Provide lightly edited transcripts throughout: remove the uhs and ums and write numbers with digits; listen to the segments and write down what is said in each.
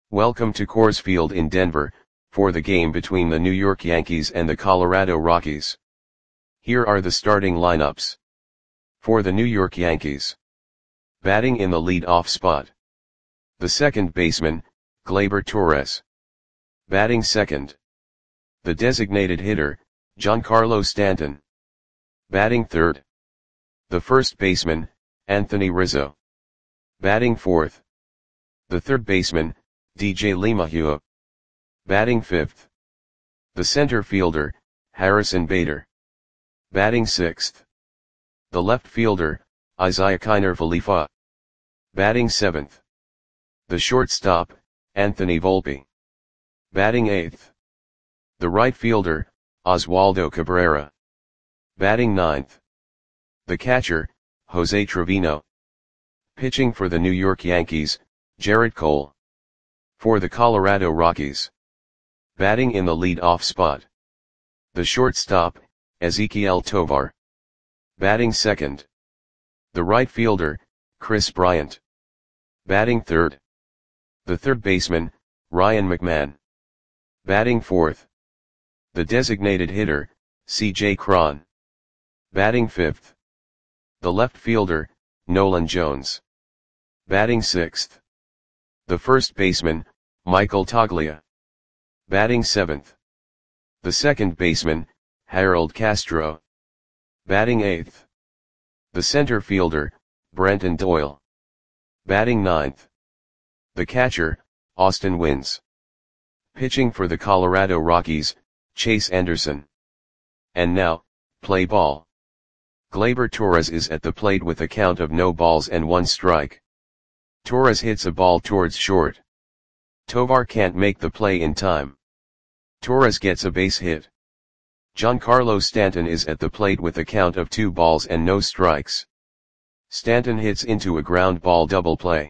Welcome to Coors Field in Denver, for the game between the New York Yankees and the Colorado Rockies. Here are the starting lineups. For the New York Yankees. Batting in the lead-off spot. The second baseman, Gleyber Torres. Batting second. The designated hitter, Giancarlo Stanton. Batting third. The first baseman, Anthony Rizzo. Batting fourth. The third baseman, DJ LeMahieu. Batting fifth. The center fielder, Harrison Bader. Batting sixth. The left fielder, Isiah Kiner Falefa. Batting seventh. The shortstop, Anthony Volpe. Batting eighth. The right fielder, Oswaldo Cabrera. Batting ninth. The catcher, Jose Trevino. Pitching for the New York Yankees, Gerrit Cole. For the Colorado Rockies. Batting in the lead-off spot. The shortstop, Ezequiel Tovar. Batting second. The right fielder, Kris Bryant. Batting third. The third baseman, Ryan McMahon. Batting fourth. The designated hitter, C.J. Cron. Batting fifth. The left fielder, Nolan Jones. Batting sixth. The first baseman, Michael Toglia. Batting seventh. The second baseman, Harold Castro. Batting eighth. The center fielder, Brenton Doyle. Batting ninth. The catcher, Austin Wynns. Pitching for the Colorado Rockies, Chase Anderson. And now, play ball. Gleyber Torres is at the plate with a count of no balls and one strike. Torres hits a ball towards short. Tovar can't make the play in time. Torres gets a base hit. Giancarlo Stanton is at the plate with a count of 2 balls and no strikes. Stanton hits into a ground ball double play.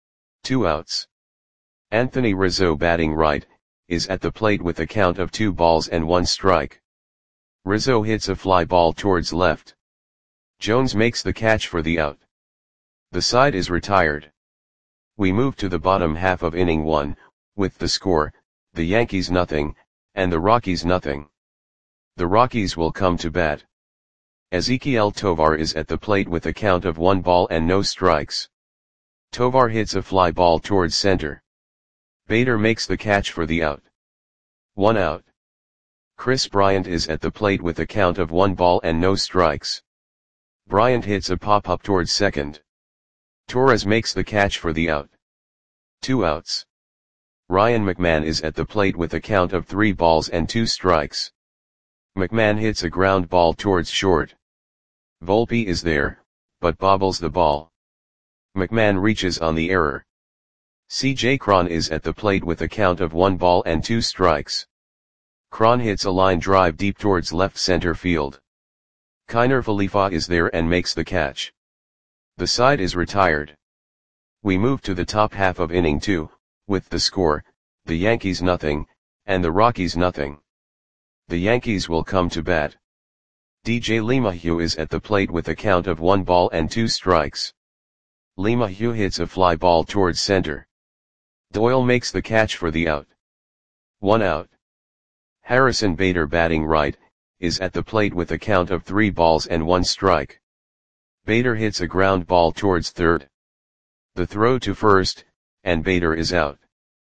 2 outs. Anthony Rizzo, batting right, is at the plate with a count of 2 balls and 1 strike. Rizzo hits a fly ball towards left. Jones makes the catch for the out. The side is retired. We move to the bottom half of inning 1, with the score, the Yankees nothing, and the Rockies nothing. The Rockies will come to bat. Ezequiel Tovar is at the plate with a count of 1 ball and no strikes. Tovar hits a fly ball towards center. Bader makes the catch for the out. 1 out. Kris Bryant is at the plate with a count of 1 ball and no strikes. Bryant hits a pop-up towards second. Torres makes the catch for the out. 2 outs. Ryan McMahon is at the plate with a count of 3 balls and 2 strikes. McMahon hits a ground ball towards short. Volpe is there, but bobbles the ball. McMahon reaches on the error. C.J. Cron is at the plate with a count of 1 ball and 2 strikes. Cron hits a line drive deep towards left center field. Kiner Falefa is there and makes the catch. The side is retired. We move to the top half of inning 2, with the score, the Yankees nothing, and the Rockies nothing. The Yankees will come to bat. DJ LeMahieu is at the plate with a count of 1 ball and 2 strikes. LeMahieu hits a fly ball towards center. Doyle makes the catch for the out. 1 out. Harrison Bader, batting right, is at the plate with a count of 3 balls and 1 strike. Bader hits a ground ball towards third. The throw to first, and Bader is out.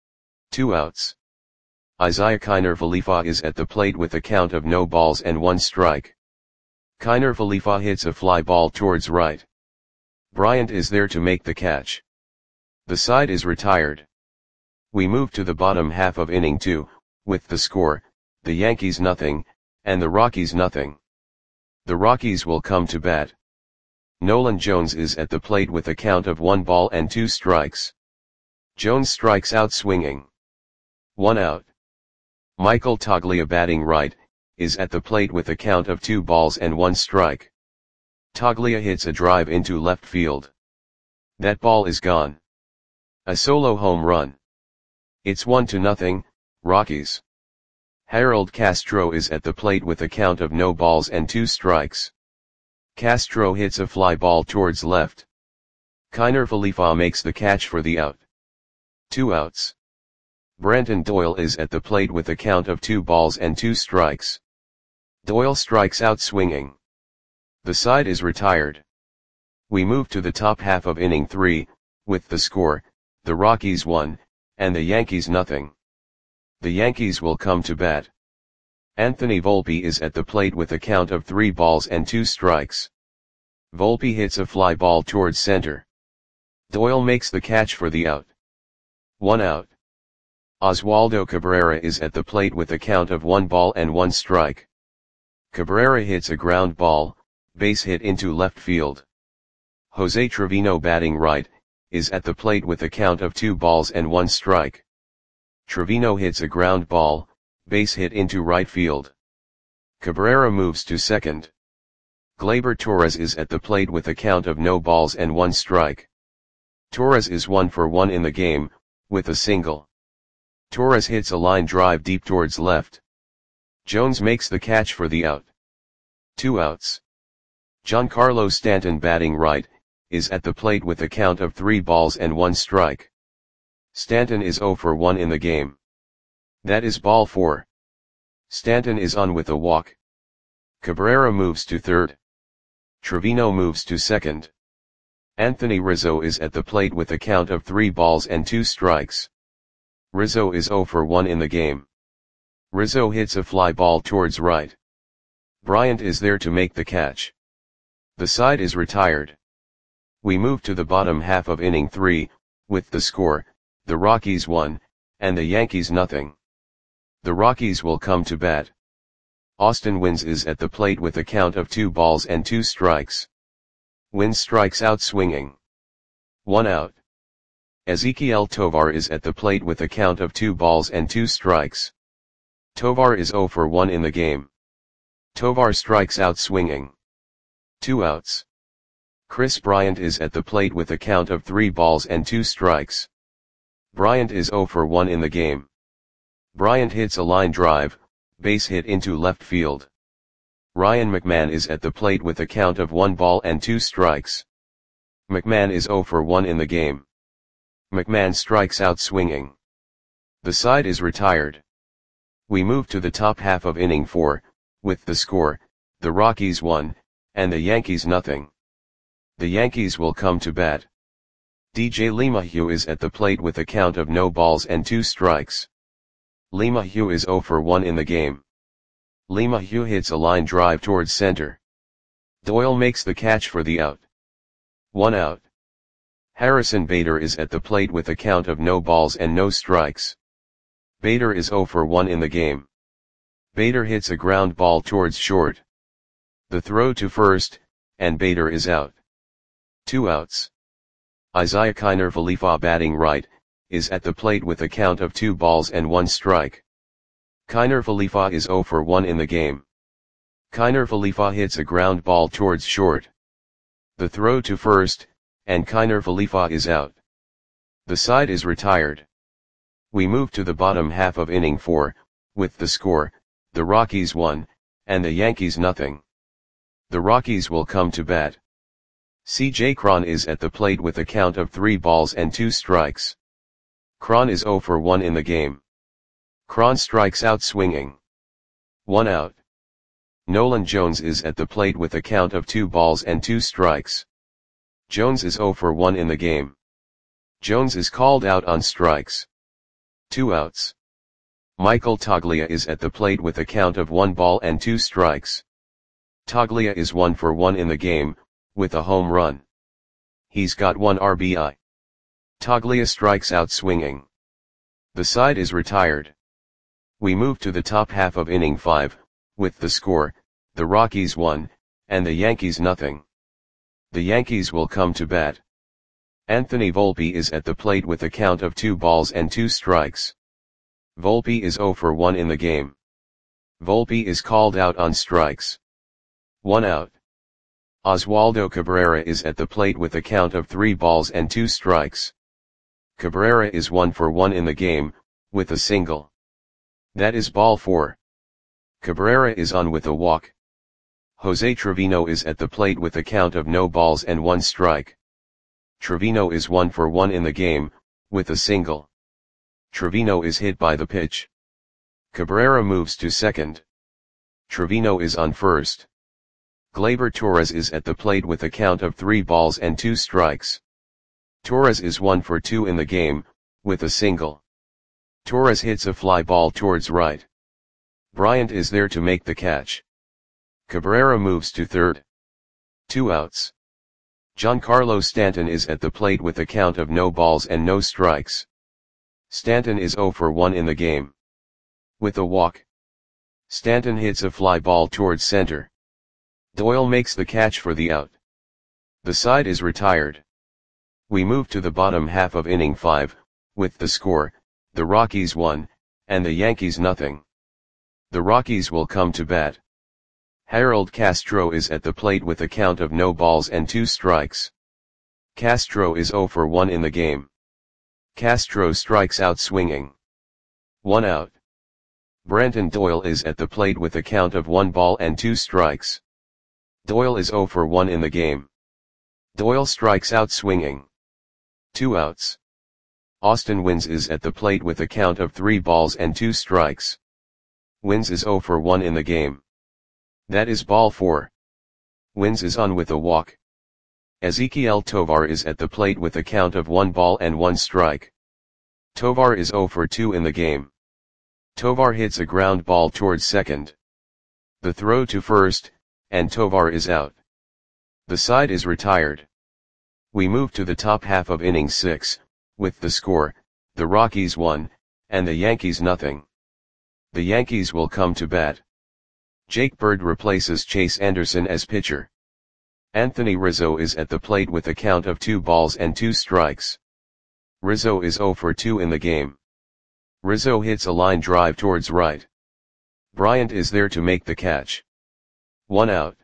2 outs. Isiah Kiner Falefa is at the plate with a count of no balls and 1 strike. Kiner Falefa hits a fly ball towards right. Bryant is there to make the catch. The side is retired. We move to the bottom half of inning 2, with the score, the Yankees nothing, and the Rockies nothing. The Rockies will come to bat. Nolan Jones is at the plate with a count of 1 ball and 2 strikes. Jones strikes out swinging. 1 out. Michael Toglia, batting right, is at the plate with a count of 2 balls and 1 strike. Toglia hits a drive into left field. That ball is gone. A solo home run. It's 1-0, Rockies. Harold Castro is at the plate with a count of no balls and 2 strikes. Castro hits a fly ball towards left. Kiner Falefa makes the catch for the out. 2 outs. Brenton Doyle is at the plate with a count of 2 balls and 2 strikes. Doyle strikes out swinging. The side is retired. We move to the top half of inning 3, with the score, the Rockies 1, and the Yankees nothing. The Yankees will come to bat. Anthony Volpe is at the plate with a count of 3 balls and 2 strikes. Volpe hits a fly ball towards center. Doyle makes the catch for the out. 1 out. Oswaldo Cabrera is at the plate with a count of 1 ball and 1 strike. Cabrera hits a ground ball, base hit into left field. Jose Trevino, batting right, is at the plate with a count of 2 balls and 1 strike. Trevino hits a ground ball, base hit into right field. Cabrera moves to second. Gleyber Torres is at the plate with a count of no balls and 1 strike. Torres is 1 for 1 in the game, with a single. Torres hits a line drive deep towards left. Jones makes the catch for the out. 2 outs. Giancarlo Stanton, batting right, is at the plate with a count of 3 balls and 1 strike. Stanton is 0 for 1 in the game. That is ball 4. Stanton is on with a walk. Cabrera moves to third. Trevino moves to second. Anthony Rizzo is at the plate with a count of 3 balls and 2 strikes. Rizzo is 0 for 1 in the game. Rizzo hits a fly ball towards right. Bryant is there to make the catch. The side is retired. We move to the bottom half of inning 3, with the score, the Rockies 1, and the Yankees nothing. The Rockies will come to bat. Austin Wynns is at the plate with a count of 2 balls and 2 strikes. Wynns strikes out swinging. 1 out. Ezequiel Tovar is at the plate with a count of 2 balls and 2 strikes. Tovar is 0 for 1 in the game. Tovar strikes out swinging. 2 outs. Chris Bryant is at the plate with a count of 3 balls and 2 strikes. Bryant is 0 for 1 in the game. Bryant hits a line drive, base hit into left field. Ryan McMahon is at the plate with a count of 1 ball and 2 strikes. McMahon is 0 for 1 in the game. McMahon strikes out swinging. The side is retired. We move to the top half of inning 4, with the score, the Rockies 1, and the Yankees nothing. The Yankees will come to bat. DJ LeMahieu is at the plate with a count of no balls and 2 strikes. LeMahieu is 0 for 1 in the game. LeMahieu hits a line drive towards center. Doyle makes the catch for the out. 1 out. Harrison Bader is at the plate with a count of no balls and no strikes. Bader is 0 for 1 in the game. Bader hits a ground ball towards short. The throw to first, and Bader is out. 2 outs. Isaiah Kiner Falefa, batting right, is at the plate with a count of 2 balls and 1 strike. Kiner Falefa is 0 for 1 in the game. Kiner Falefa hits a ground ball towards short. The throw to first, and Kiner Falefa is out. The side is retired. We move to the bottom half of inning 4, with the score, the Rockies 1, and the Yankees nothing. The Rockies will come to bat. C.J. Cron is at the plate with a count of 3 balls and 2 strikes. Cron is 0 for 1 in the game. Cron strikes out swinging. 1 out. Nolan Jones is at the plate with a count of 2 balls and 2 strikes. Jones is 0 for 1 in the game. Jones is called out on strikes. 2 outs. Michael Toglia is at the plate with a count of 1 ball and 2 strikes. Toglia is 1 for 1 in the game, with a home run. He's got 1 RBI. Toglia strikes out swinging. The side is retired. We move to the top half of inning 5, with the score, the Rockies 1, and the Yankees nothing. The Yankees will come to bat. Anthony Volpe is at the plate with a count of 2 balls and 2 strikes. Volpe is 0 for 1 in the game. Volpe is called out on strikes. 1 out. Oswaldo Cabrera is at the plate with a count of 3 balls and 2 strikes. Cabrera is 1 for 1 in the game, with a single. That is ball 4. Cabrera is on with a walk. Jose Trevino is at the plate with a count of no balls and 1 strike. Trevino is 1 for 1 in the game, with a single. Trevino is hit by the pitch. Cabrera moves to second. Trevino is on first. Gleyber Torres is at the plate with a count of 3 balls and 2 strikes. Torres is 1 for 2 in the game, with a single. Torres hits a fly ball towards right. Bryant is there to make the catch. Cabrera moves to third. 2 outs. Giancarlo Stanton is at the plate with a count of no balls and no strikes. Stanton is 0 for 1 in the game. With a walk. Stanton hits a fly ball towards center. Doyle makes the catch for the out. The side is retired. We move to the bottom half of inning 5, with the score, the Rockies 1, and the Yankees nothing. The Rockies will come to bat. Harold Castro is at the plate with a count of no balls and 2 strikes. Castro is 0 for 1 in the game. Castro strikes out swinging. 1 out. Brenton Doyle is at the plate with a count of 1 ball and 2 strikes. Doyle is 0 for 1 in the game. Doyle strikes out swinging. 2 outs. Austin Wynns is at the plate with a count of 3 balls and 2 strikes. Wynns is 0 for 1 in the game. That is ball 4. Wynns is on with a walk. Ezequiel Tovar is at the plate with a count of 1 ball and 1 strike. Tovar is 0 for 2 in the game. Tovar hits a ground ball towards second. The throw to first, and Tovar is out. The side is retired. We move to the top half of inning 6, with the score, the Rockies 1, and the Yankees nothing. The Yankees will come to bat. Jake Bird replaces Chase Anderson as pitcher. Anthony Rizzo is at the plate with a count of 2 balls and 2 strikes. Rizzo is 0 for 2 in the game. Rizzo hits a line drive towards right. Bryant is there to make the catch. 1 out.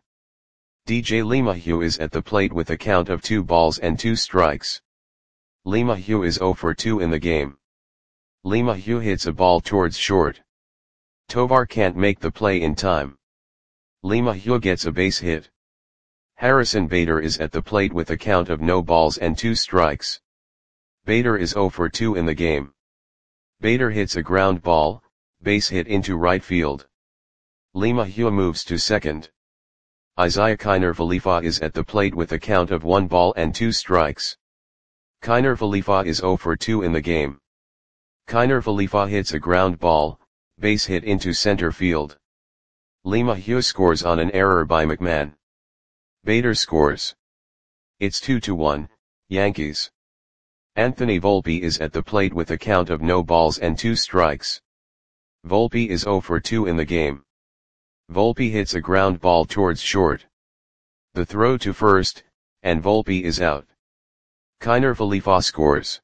DJ LeMahieu is at the plate with a count of 2 balls and 2 strikes. LeMahieu is 0 for 2 in the game. LeMahieu hits a ball towards short. Tovar can't make the play in time. LeMahieu gets a base hit. Harrison Bader is at the plate with a count of no balls and 2 strikes. Bader is 0 for 2 in the game. Bader hits a ground ball, base hit into right field. LeMahieu moves to second. Isaiah Kiner Falefa is at the plate with a count of 1 ball and 2 strikes. Kiner Falefa is 0 for 2 in the game. Kiner Falefa hits a ground ball, base hit into center field. LeMahieu scores on an error by McMahon. Bader scores. It's 2-1, Yankees. Anthony Volpe is at the plate with a count of no balls and 2 strikes. Volpe is 0 for 2 in the game. Volpe hits a ground ball towards short. The throw to first, and Volpe is out. Kiner Falefa scores.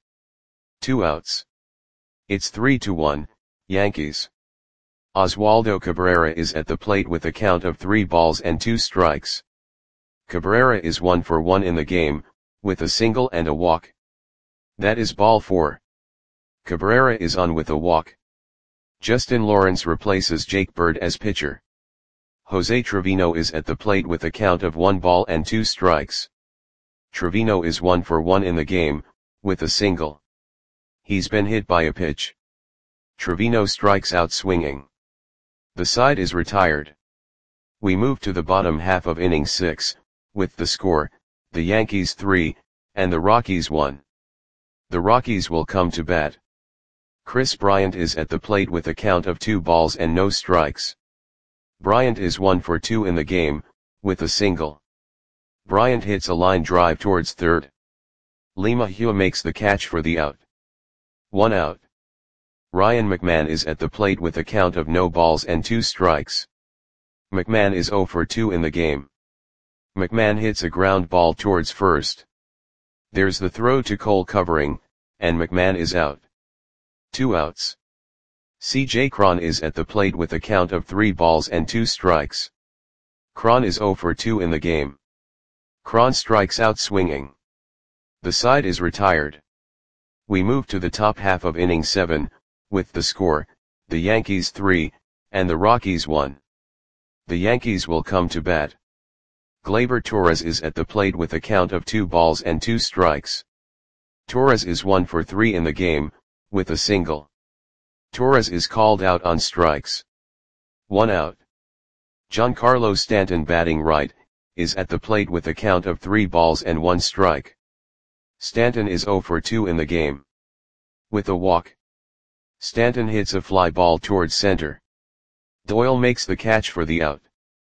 2 outs. It's 3-1, Yankees. Oswaldo Cabrera is at the plate with a count of 3 balls and 2 strikes. Cabrera is 1 for 1 in the game, with a single and a walk. That is ball 4. Cabrera is on with a walk. Justin Lawrence replaces Jake Bird as pitcher. Jose Trevino is at the plate with a count of 1 ball and 2 strikes. Trevino is 1 for 1 in the game, with a single. He's been hit by a pitch. Trevino strikes out swinging. The side is retired. We move to the bottom half of inning 6, with the score, the Yankees 3, and the Rockies 1. The Rockies will come to bat. Chris Bryant is at the plate with a count of 2 balls and no strikes. Bryant is 1 for 2 in the game, with a single. Bryant hits a line drive towards third. LeMahieu makes the catch for the out. 1 out. Ryan McMahon is at the plate with a count of no balls and 2 strikes. McMahon is 0 for 2 in the game. McMahon hits a ground ball towards first. There's the throw to Cole covering, and McMahon is out. 2 outs. C.J. Cron is at the plate with a count of 3 balls and 2 strikes. Cron is 0 for 2 in the game. Cron strikes out swinging. The side is retired. We move to the top half of inning 7, with the score, the Yankees 3, and the Rockies 1. The Yankees will come to bat. Gleyber Torres is at the plate with a count of 2 balls and 2 strikes. Torres is 1 for 3 in the game, with a single. Torres is called out on strikes. 1 out. Giancarlo Stanton batting right, is at the plate with a count of 3 balls and 1 strike. Stanton is 0 for 2 in the game. With a walk. Stanton hits a fly ball towards center. Doyle makes the catch for the out.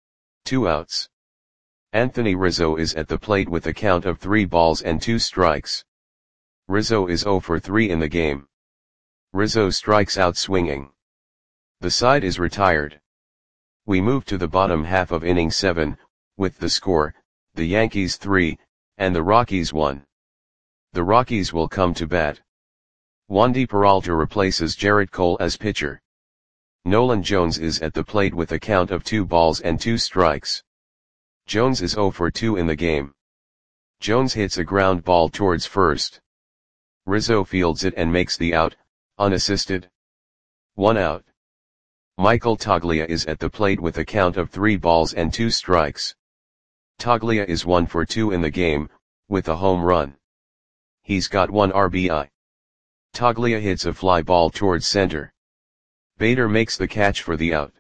2 outs. Anthony Rizzo is at the plate with a count of 3 balls and 2 strikes. Rizzo is 0 for 3 in the game. Rizzo strikes out swinging. The side is retired. We move to the bottom half of inning 7, with the score, the Yankees 3, and the Rockies 1. The Rockies will come to bat. Wandy Peralta replaces Jarrett Cole as pitcher. Nolan Jones is at the plate with a count of 2 balls and 2 strikes. Jones is 0 for 2 in the game. Jones hits a ground ball towards first. Rizzo fields it and makes the out, unassisted. 1 out. Michael Toglia is at the plate with a count of 3 balls and 2 strikes. Toglia is 1 for 2 in the game, with a home run. He's got 1 RBI. Toglia hits a fly ball towards center. Bader makes the catch for the out.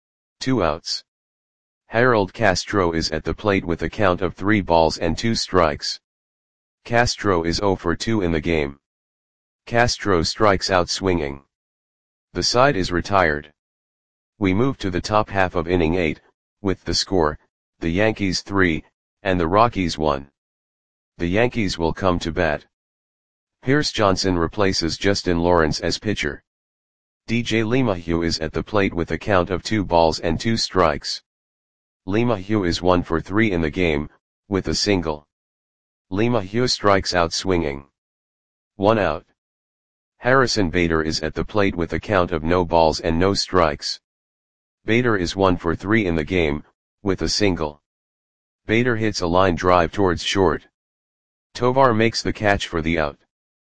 2 outs. Harold Castro is at the plate with a count of 3 balls and 2 strikes. Castro is 0 for 2 in the game. Castro strikes out swinging. The side is retired. We move to the top half of inning 8, with the score, the Yankees 3, and the Rockies 1. The Yankees will come to bat. Pierce Johnson replaces Justin Lawrence as pitcher. DJ LeMahieu is at the plate with a count of 2 balls and 2 strikes. LeMahieu is 1 for 3 in the game, with a single. LeMahieu strikes out swinging. 1 out. Harrison Bader is at the plate with a count of no balls and no strikes. Bader is 1 for 3 in the game, with a single. Bader hits a line drive towards short. Tovar makes the catch for the out.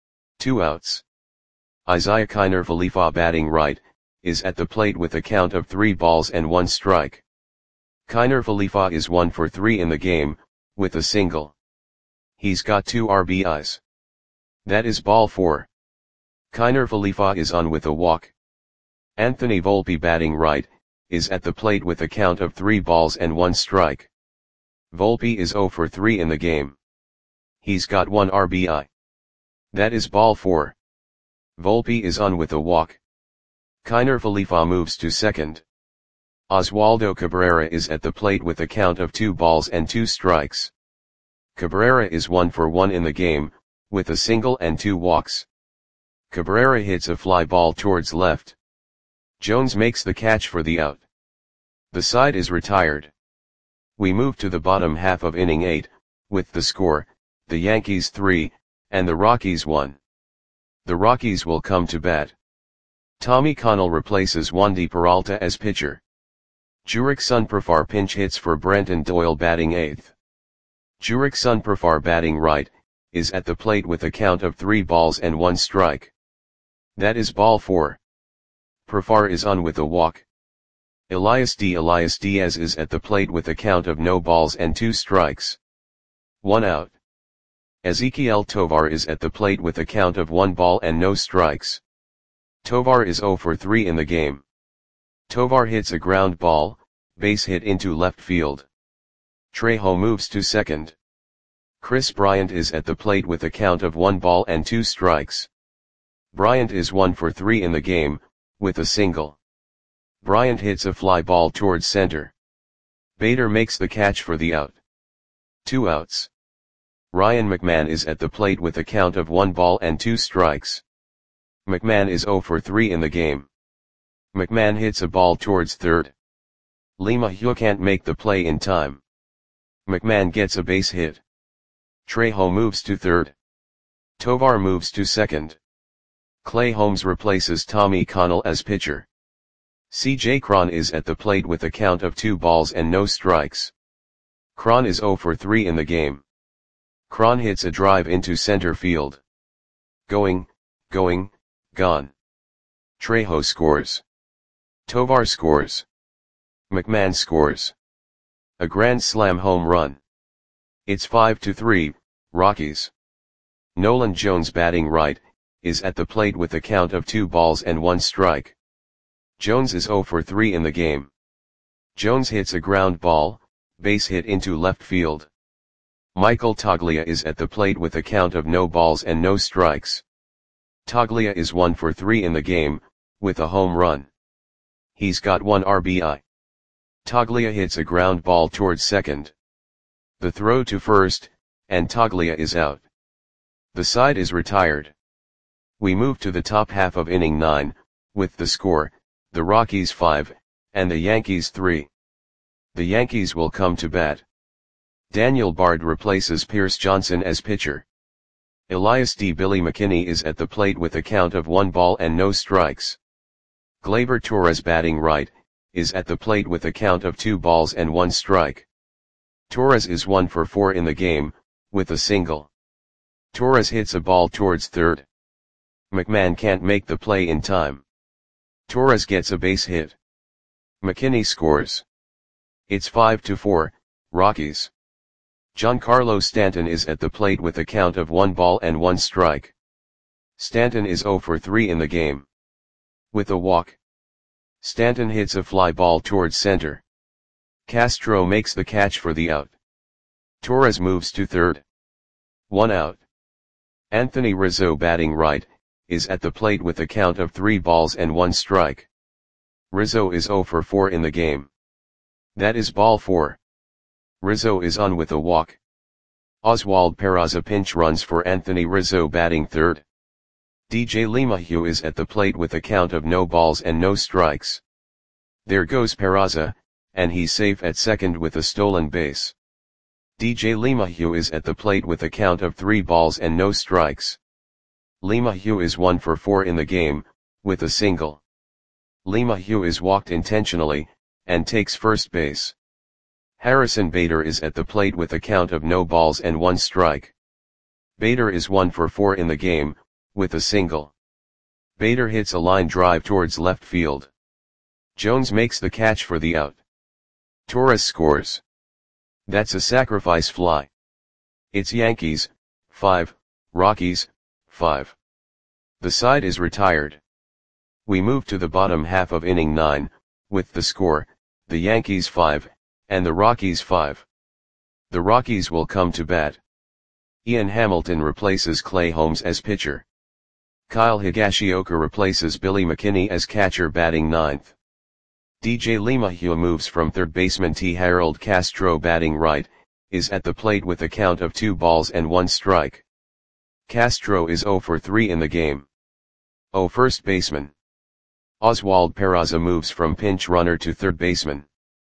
2 outs. Isaiah Kiner Falefa batting right, is at the plate with a count of 3 balls and 1 strike. Kiner Falefa is 1 for 3 in the game, with a single. He's got 2 RBIs. That is ball 4. Kiner Falefa is on with a walk. Anthony Volpe batting right, is at the plate with a count of 3 balls and 1 strike. Volpe is 0 for 3 in the game. He's got 1 RBI. That is ball 4. Volpe is on with a walk. Kiner Falefa moves to second. Oswaldo Cabrera is at the plate with a count of 2 balls and 2 strikes. Cabrera is 1 for 1 in the game, with a single and 2 walks. Cabrera hits a fly ball towards left. Jones makes the catch for the out. The side is retired. We move to the bottom half of inning 8, with the score, the Yankees 3, and the Rockies 1. The Rockies will come to bat. Tommy Connell replaces Wandy Peralta as pitcher. Jurickson Profar pinch hits for Brenton Doyle batting 8th. Jurickson Profar batting right, is at the plate with a count of 3 balls and 1 strike. That is ball 4. Profar is on with a walk. Elias Diaz is at the plate with a count of no balls and 2 strikes. 1 out. Ezequiel Tovar is at the plate with a count of 1 ball and no strikes. Tovar is 0 for 3 in the game. Tovar hits a ground ball, base hit into left field. Trejo moves to second. Chris Bryant is at the plate with a count of 1 ball and 2 strikes. Bryant is 1 for 3 in the game, with a single. Bryant hits a fly ball towards center. Bader makes the catch for the out. 2 outs. Ryan McMahon is at the plate with a count of 1 ball and 2 strikes. McMahon is 0 for 3 in the game. McMahon hits a ball towards third. LeMahieu can't make the play in time. McMahon gets a base hit. Trejo moves to third. Tovar moves to second. Clay Holmes replaces Tommy Connell as pitcher. C.J. Cron is at the plate with a count of 2 balls and no strikes. Cron is 0 for 3 in the game. Cron hits a drive into center field. Going, gone. Trejo scores. Tovar scores. McMahon scores. A grand slam home run. It's 5-3, Rockies. Nolan Jones batting right, is at the plate with a count of 2 balls and 1 strike. Jones is 0 for 3 in the game. Jones hits a ground ball, base hit into left field. Michael Toglia is at the plate with a count of no balls and no strikes. Toglia is 1 for 3 in the game, with a home run. He's got 1 RBI. Toglia hits a ground ball towards second. The throw to first, and Toglia is out. The side is retired. We move to the top half of inning 9, with the score, the Rockies 5, and the Yankees 3. The Yankees will come to bat. Daniel Bard replaces Pierce Johnson as pitcher. Elias D. Billy McKinney is at the plate with a count of 1 ball and no strikes. Gleyber Torres, batting right, is at the plate with a count of 2 balls and 1 strike. Torres is 1 for 4 in the game, with a single. Torres hits a ball towards third. McMahon can't make the play in time. Torres gets a base hit. McKinney scores. It's 5-4, Rockies. Giancarlo Stanton is at the plate with a count of 1 ball and 1 strike. Stanton is 0 for 3 in the game. With a walk. Stanton hits a fly ball towards center. Castro makes the catch for the out. Torres moves to third. 1 out. Anthony Rizzo, batting right, is at the plate with a count of 3 balls and 1 strike. Rizzo is 0 for 4 in the game. That is ball 4. Rizzo is on with a walk. Oswald Peraza pinch runs for Anthony Rizzo, batting third. DJ LeMahieu is at the plate with a count of no balls and no strikes. There goes Peraza, and he's safe at second with a stolen base. DJ LeMahieu is at the plate with a count of 3 balls and no strikes. LeMahieu is 1 for 4 in the game, with a single. LeMahieu is walked intentionally, and takes first base. Harrison Bader is at the plate with a count of no balls and 1 strike. Bader is 1 for 4 in the game, with a single. Bader hits a line drive towards left field. Jones makes the catch for the out. Torres scores. That's a sacrifice fly. It's Yankees, 5, Rockies, 5. The side is retired. We move to the bottom half of inning 9, with the score, the Yankees 5, and the Rockies 5. The Rockies will come to bat. Ian Hamilton replaces Clay Holmes as pitcher. Kyle Higashioka replaces Billy McKinney as catcher, batting ninth. DJ LeMahieu moves from third baseman. T. Harold Castro, batting right, is at the plate with a count of 2 balls and 1 strike. Castro is 0 for 3 in the game. First baseman. Oswald Peraza moves from pinch runner to third baseman.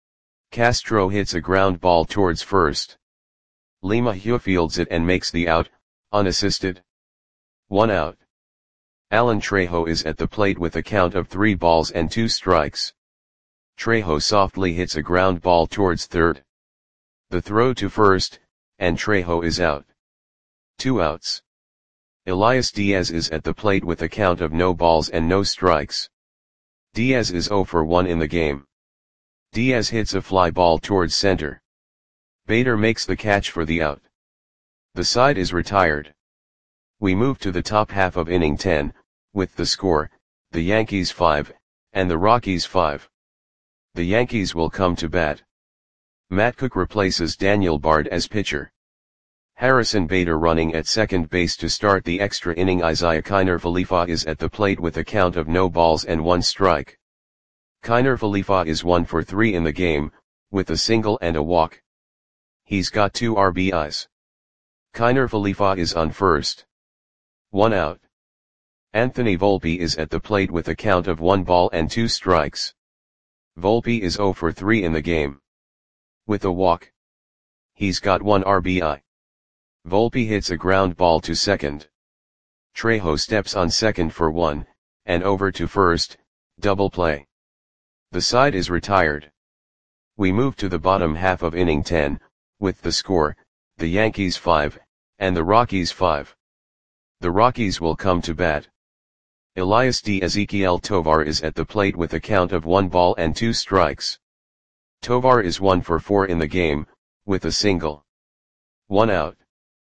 Castro hits a ground ball towards first. LeMahieu fields it and makes the out, unassisted. 1 out. Alan Trejo is at the plate with a count of 3 balls and 2 strikes. Trejo softly hits a ground ball towards third. The throw to first, and Trejo is out. 2 outs. Elias Diaz is at the plate with a count of no balls and no strikes. Diaz is 0 for 1 in the game. Diaz hits a fly ball towards center. Bader makes the catch for the out. The side is retired. We move to the top half of inning 10, with the score, the Yankees 5, and the Rockies 5. The Yankees will come to bat. Matt Cook replaces Daniel Bard as pitcher. Harrison Bader running at second base to start the extra inning. Isaiah Kiner Falefa is at the plate with a count of no balls and 1 strike. Kiner Falefa is 1 for 3 in the game, with a single and a walk. He's got 2 RBIs. Kiner Falefa is on first. 1 out. Anthony Volpe is at the plate with a count of 1 ball and 2 strikes. Volpe is 0 for 3 in the game. With a walk. He's got 1 RBI. Volpe hits a ground ball to second. Trejo steps on second for 1, and over to first, double play. The side is retired. We move to the bottom half of inning 10, with the score, the Yankees 5, and the Rockies 5. The Rockies will come to bat. Elias D. Ezequiel Tovar is at the plate with a count of 1 ball and 2 strikes. Tovar is 1 for 4 in the game, with a single. 1 out.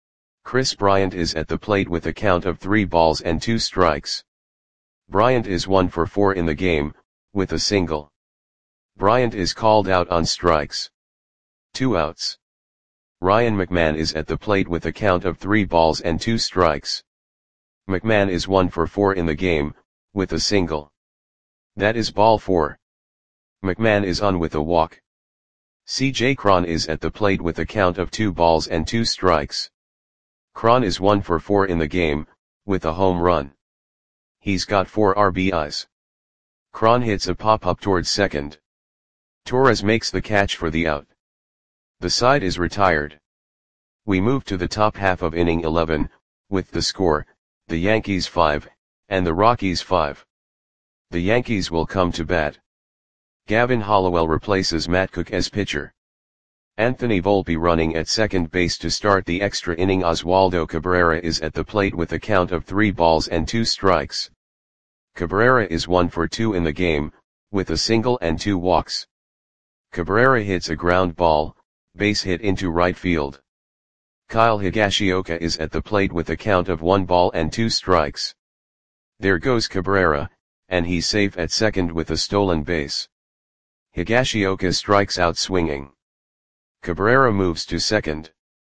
Kris Bryant is at the plate with a count of 3 balls and 2 strikes. Bryant is 1 for 4 in the game, with a single. Bryant is called out on strikes. 2 outs. Ryan McMahon is at the plate with a count of 3 balls and 2 strikes. McMahon is 1 for 4 in the game, with a single. That is ball 4. McMahon is on with a walk. C.J. Cron is at the plate with a count of 2 balls and 2 strikes. Cron is 1 for 4 in the game, with a home run. He's got 4 RBIs. Cron hits a pop-up towards second. Torres makes the catch for the out. The side is retired. We move to the top half of inning 11, with the score, the Yankees 5, and the Rockies 5. The Yankees will come to bat. Gavin Hollowell replaces Matt Cook as pitcher. Anthony Volpe running at second base to start the extra inning. Oswaldo Cabrera is at the plate with a count of 3 balls and 2 strikes. Cabrera is 1 for 2 in the game, with a single and 2 walks. Cabrera hits a ground ball, base hit into right field. Kyle Higashioka is at the plate with a count of 1 ball and 2 strikes. There goes Cabrera, and he's safe at second with a stolen base. Higashioka strikes out swinging. Cabrera moves to second.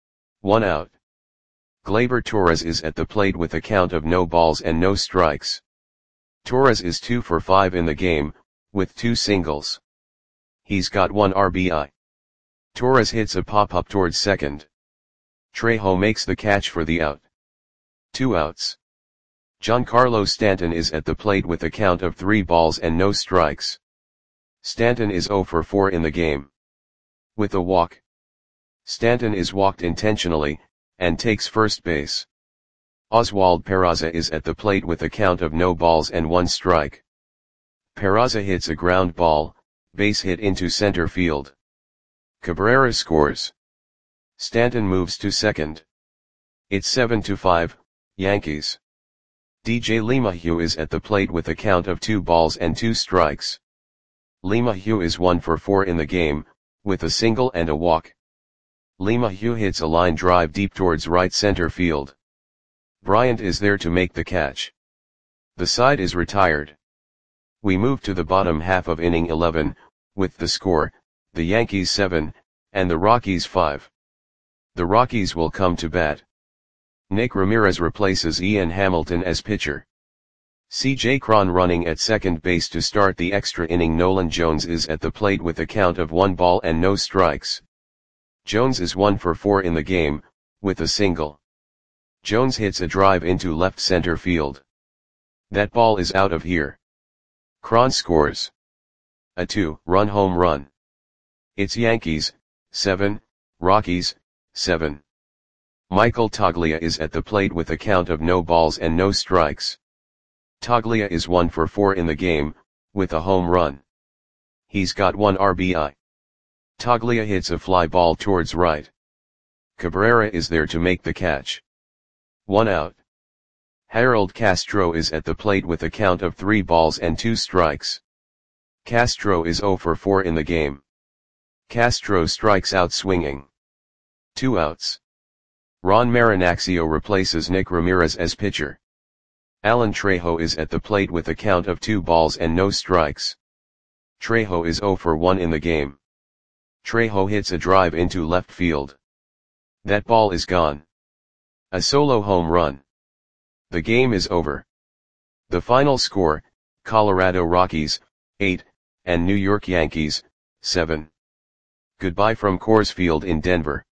1 out. Gleyber Torres is at the plate with a count of no balls and no strikes. Torres is 2 for 5 in the game, with 2 singles. He's got 1 RBI. Torres hits a pop-up towards second. Trejo makes the catch for the out. 2 outs. Giancarlo Stanton is at the plate with a count of 3 balls and no strikes. Stanton is 0 for 4 in the game. With a walk. Stanton is walked intentionally, and takes first base. Oswald Peraza is at the plate with a count of no balls and 1 strike. Peraza hits a ground ball, base hit into center field. Cabrera scores. Stanton moves to second. It's 7-5, Yankees. DJ LeMahieu is at the plate with a count of 2 balls and 2 strikes. LeMahieu is 1 for 4 in the game, with a single and a walk. LeMahieu hits a line drive deep towards right center field. Bryant is there to make the catch. The side is retired. We move to the bottom half of inning 11, with the score, the Yankees 7, and the Rockies 5. The Rockies will come to bat. Nick Ramirez replaces Ian Hamilton as pitcher. C.J. Cron running at second base to start the extra inning. Nolan Jones is at the plate with a count of 1 ball and no strikes. Jones is 1 for 4 in the game, with a single. Jones hits a drive into left center field. That ball is out of here. Cron scores. A 2-run home run. It's Yankees 7, Rockies 7. Michael Toglia is at the plate with a count of no balls and no strikes. Toglia is 1 for 4 in the game, with a home run. He's got 1 RBI. Toglia hits a fly ball towards right. Cabrera is there to make the catch. 1 out. Harold Castro is at the plate with a count of 3 balls and 2 strikes. Castro is 0 for 4 in the game. Castro strikes out swinging. 2 outs. Ron Marinaccio replaces Nick Ramirez as pitcher. Alan Trejo is at the plate with a count of 2 balls and no strikes. Trejo is 0 for 1 in the game. Trejo hits a drive into left field. That ball is gone. A solo home run. The game is over. The final score, Colorado Rockies, 8, and New York Yankees, 7. Goodbye from Coors Field in Denver.